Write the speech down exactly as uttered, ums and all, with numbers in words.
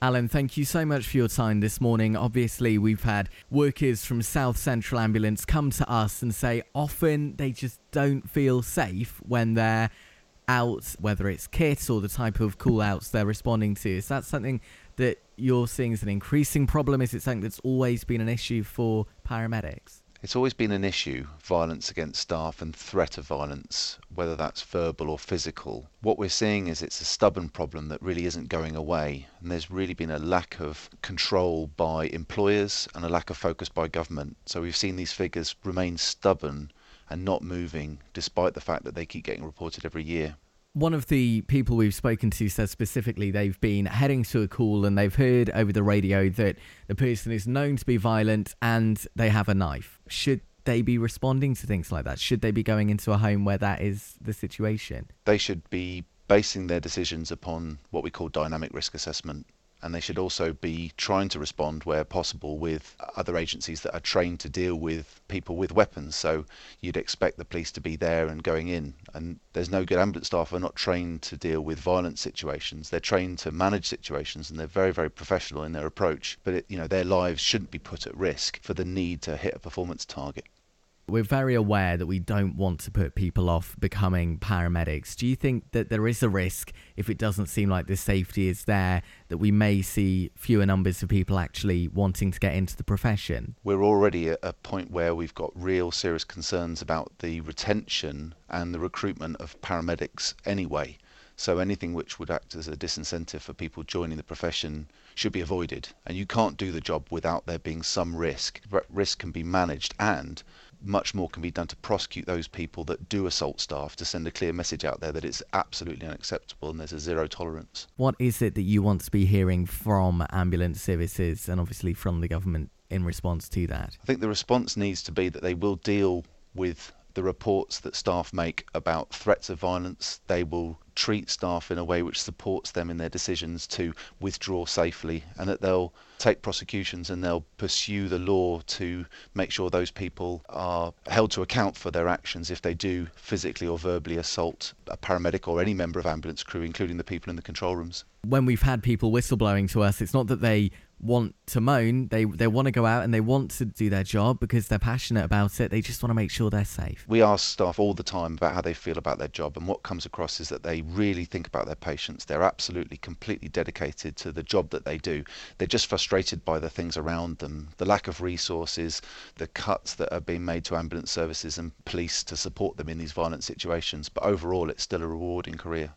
Alan, thank you so much for your time this morning. Obviously, we've had workers from South Central Ambulance come to us and say often they just don't feel safe when they're out, whether it's kit or the type of call-outs they're responding to. Is that something that you're seeing as an increasing problem? Is it something that's always been an issue for paramedics? It's always been an issue, violence against staff and threat of violence, whether that's verbal or physical. What we're seeing is it's a stubborn problem that really isn't going away, and there's really been a lack of control by employers and a lack of focus by government. So we've seen these figures remain stubborn and not moving, despite the fact that they keep getting reported every year. One of the people we've spoken to says specifically they've been heading to a call and they've heard over the radio that the person is known to be violent and they have a knife. Should they be responding to things like that? Should they be going into a home where that is the situation? They should be basing their decisions upon what we call dynamic risk assessment. And they should also be trying to respond where possible with other agencies that are trained to deal with people with weapons. So you'd expect the police to be there and going in. And there's no good ambulance staff who are not trained to deal with violent situations. They're trained to manage situations and they're very, very professional in their approach. But it, you know, their lives shouldn't be put at risk for the need to hit a performance target. We're very aware that we don't want to put people off becoming paramedics. Do you think that there is a risk, if it doesn't seem like the safety is there, that we may see fewer numbers of people actually wanting to get into the profession? We're already at a point where we've got real serious concerns about the retention and the recruitment of paramedics anyway. So anything which would act as a disincentive for people joining the profession should be avoided. And you can't do the job without there being some risk. Risk can be managed, and much more can be done to prosecute those people that do assault staff, to send a clear message out there that it's absolutely unacceptable and there's a zero tolerance. What is it that you want to be hearing from ambulance services and obviously from the government in response to that? I think the response needs to be that they will deal with the reports that staff make about threats of violence. They will treat staff in a way which supports them in their decisions to withdraw safely, and that they'll take prosecutions and they'll pursue the law to make sure those people are held to account for their actions if they do physically or verbally assault a paramedic or any member of ambulance crew, including the people in the control rooms. When we've had people whistleblowing to us, it's not that they want to moan, they they want to go out and they want to do their job because they're passionate about it. They just want to make sure they're safe. We ask staff all the time about how they feel about their job, and what comes across is that they really think about their patients. They're absolutely, completely dedicated to the job that they do. They're just frustrated by the things around them, the lack of resources, the cuts that are being made to ambulance services and police to support them in these violent situations. But overall, it's still a rewarding career.